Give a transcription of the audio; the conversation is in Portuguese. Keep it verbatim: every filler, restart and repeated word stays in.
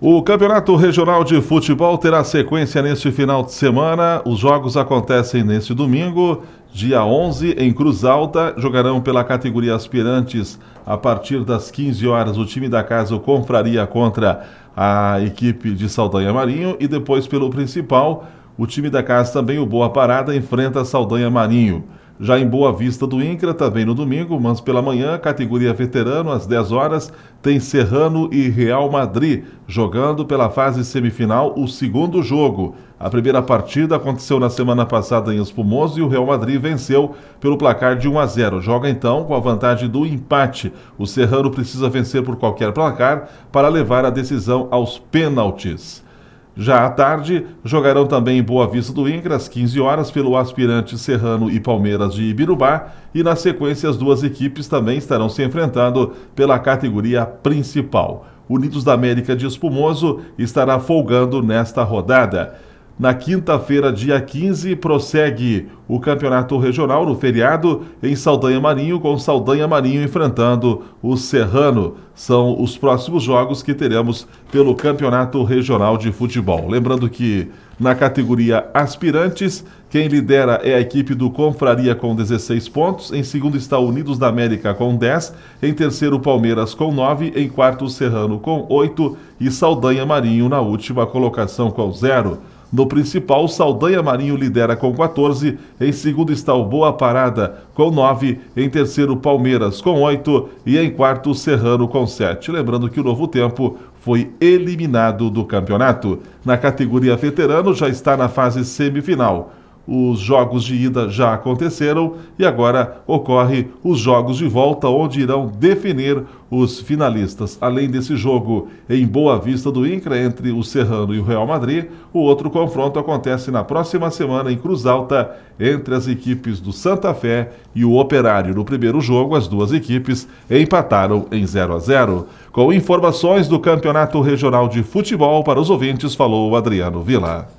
O Campeonato Regional de Futebol terá sequência neste final de semana. Os jogos acontecem neste domingo, dia onze, em Cruz Alta. Jogarão pela categoria aspirantes a partir das quinze horas o time da casa, o Confraria, contra a equipe de Saldanha Marinho, e depois pelo principal, o time da casa também, o Boa Parada, enfrenta a Saldanha Marinho. Já em Boa Vista do INCRA, também no domingo, mas pela manhã, categoria veterano, às dez horas, tem Serrano e Real Madrid, jogando pela fase semifinal o segundo jogo. A primeira partida aconteceu na semana passada em Espumoso e o Real Madrid venceu pelo placar de um a zero. Joga então com a vantagem do empate. O Serrano precisa vencer por qualquer placar para levar a decisão aos pênaltis. Já à tarde, jogarão também em Boa Vista do INCRA, às quinze horas, pelo aspirante Serrano e Palmeiras de Ibirubá, e na sequência as duas equipes também estarão se enfrentando pela categoria principal. Unidos da América de Espumoso estará folgando nesta rodada. Na quinta-feira, dia quinze, prossegue o Campeonato Regional no feriado em Saldanha Marinho, com Saldanha Marinho enfrentando o Serrano. São os próximos jogos que teremos pelo Campeonato Regional de Futebol. Lembrando que na categoria aspirantes, quem lidera é a equipe do Confraria com dezesseis pontos, em segundo está Unidos da América com dez, em terceiro Palmeiras com nove, em quarto Serrano com oito e Saldanha Marinho na última colocação com zero. No principal, Saldanha Marinho lidera com quatorze, em segundo está o Boa Parada com nove, em terceiro Palmeiras com oito e em quarto Serrano com sete. Lembrando que o Novo Tempo foi eliminado do campeonato. Na categoria veterano já está na fase semifinal. Os jogos de ida já aconteceram e agora ocorre os jogos de volta, onde irão definir os finalistas. Além desse jogo em Boa Vista do INCRA entre o Serrano e o Real Madrid, o outro confronto acontece na próxima semana em Cruz Alta entre as equipes do Santa Fé e o Operário. No primeiro jogo, as duas equipes empataram em zero a zero. Com informações do Campeonato Regional de Futebol para os ouvintes, falou Adriano Vila.